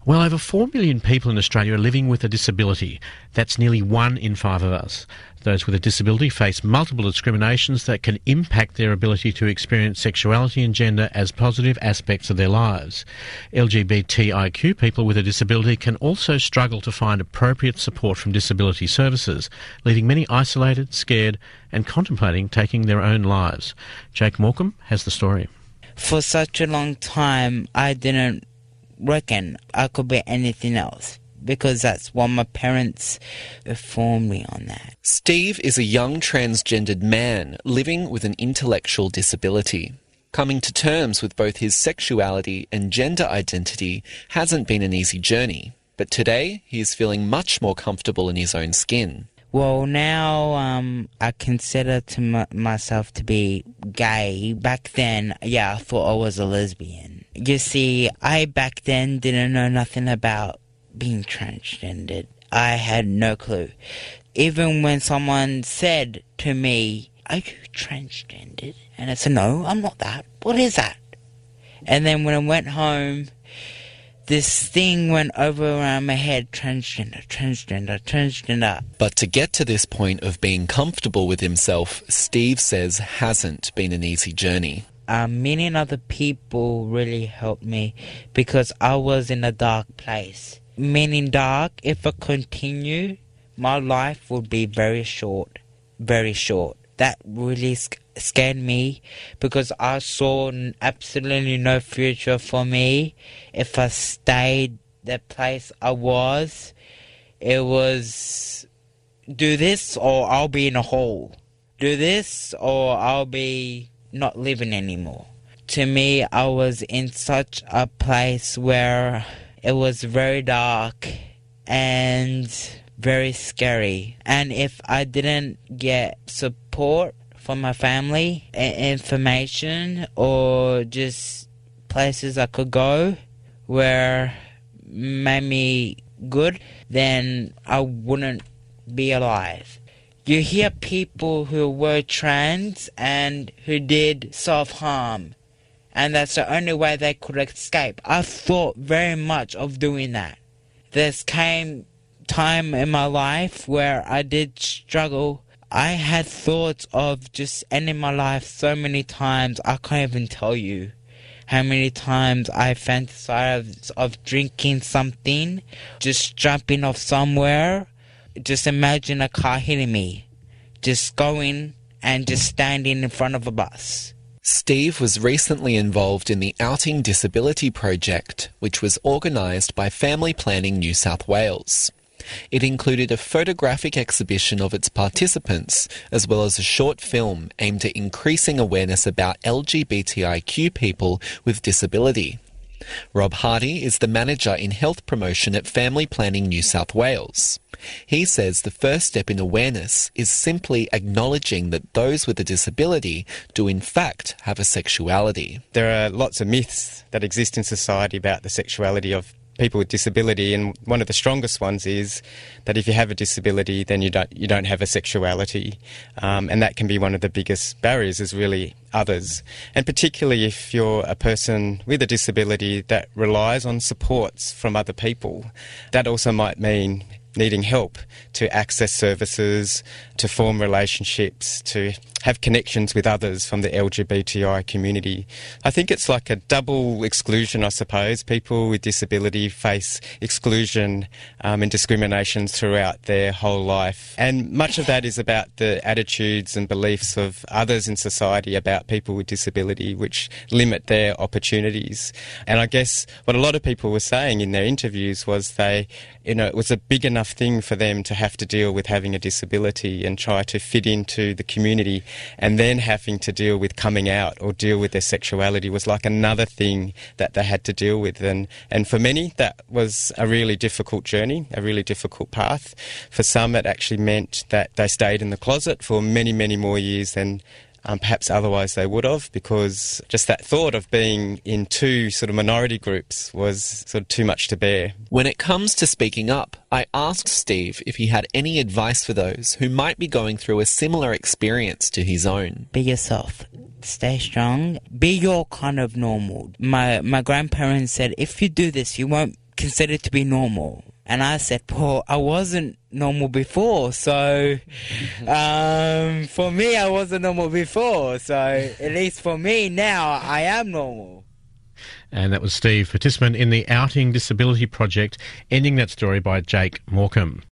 Well, over 4 million people in Australia are living with a disability. That's nearly 1 in 5 of us. Those with a disability face multiple discriminations that can impact their ability to experience sexuality and gender as positive aspects of their lives. LGBTIQ people with a disability can also struggle to find appropriate support from disability services, leaving many isolated, scared and contemplating taking their own lives. Jake Morecambe has the story. For such a long time, I didn't reckon I could be anything else, because that's what my parents informed me on that. Steve is a young transgendered man living with an intellectual disability. Coming to terms with both his sexuality and gender identity hasn't been an easy journey, but today he is feeling much more comfortable in his own skin. Well, now I consider myself to be gay. Back then, I thought I was a lesbian. You see, I back then didn't know nothing about being transgendered. I had no clue. Even when someone said to me, "Are you transgendered?" And I said, "No, I'm not that. What is that?" And then when I went home, this thing went over around my head, transgender. But to get to this point of being comfortable with himself, Steve says hasn't been an easy journey. Meeting other people really helped me, because I was in a dark place. Meaning dark, if I continue, my life would be very short. Very short. That really scared me, because I saw absolutely no future for me. If I stayed the place I was, it was do this or I'll be in a hole. Do this or I'll be not living anymore. To me, I was in such a place where it was very dark and very scary. And if I didn't get support from my family, information, or just places I could go where made me good, then I wouldn't be alive. You hear people who were trans and who did self-harm, and that's the only way they could escape. I thought very much of doing that. There's came time in my life where I did struggle. I had thoughts of just ending my life so many times, I can't even tell you how many times I fantasized of drinking something, just jumping off somewhere. Just imagine a car hitting me, just going and just standing in front of a bus. Steve was recently involved in the Outing Disability Project, which was organised by Family Planning New South Wales. It included a photographic exhibition of its participants, as well as a short film aimed at increasing awareness about LGBTIQ people with disability. Rob Hardy is the manager in health promotion at Family Planning New South Wales. He says the first step in awareness is simply acknowledging that those with a disability do in fact have a sexuality. There are lots of myths that exist in society about the sexuality of people with disability, and one of the strongest ones is that if you have a disability, then you don't have a sexuality, and that can be one of the biggest barriers, is really others, and particularly if you're a person with a disability that relies on supports from other people. That also might mean needing help to access services, to form relationships, to have connections with others from the LGBTI community. I think it's like a double exclusion, I suppose. People with disability face exclusion and discrimination throughout their whole life. And much of that is about the attitudes and beliefs of others in society about people with disability, which limit their opportunities. And I guess what a lot of people were saying in their interviews was it was a big enough thing for them to have to deal with having a disability and try to fit into the community, and then having to deal with coming out or deal with their sexuality was like another thing that they had to deal with. And for many, that was a really difficult journey, a really difficult path. For some, it actually meant that they stayed in the closet for many, many more years than perhaps otherwise they would have, because just that thought of being in two sort of minority groups was sort of too much to bear. When it comes to speaking up, I asked Steve if he had any advice for those who might be going through a similar experience to his own. Be yourself. Stay strong. Be your kind of normal. My grandparents said, if you do this, you won't considered to be normal. And I said, Paul, I wasn't normal before, so for me, I wasn't normal before, so at least for me now, I am normal. And that was Steve, participant in the Outing Disability Project, ending that story by Jake Morecambe.